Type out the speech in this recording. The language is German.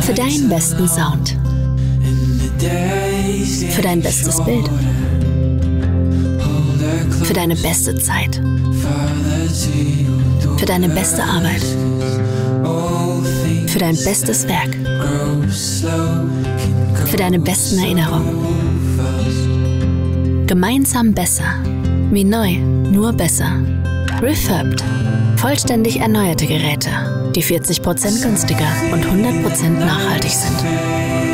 Für deinen besten Sound. Für dein bestes Bild. Für deine beste Zeit. Für deine beste Arbeit. Für dein bestes Werk. Für deine besten Erinnerungen. Gemeinsam besser. Wie neu, nur besser. Refurbed. Vollständig erneuerte Geräte, die 40% günstiger und 100% nachhaltig sind.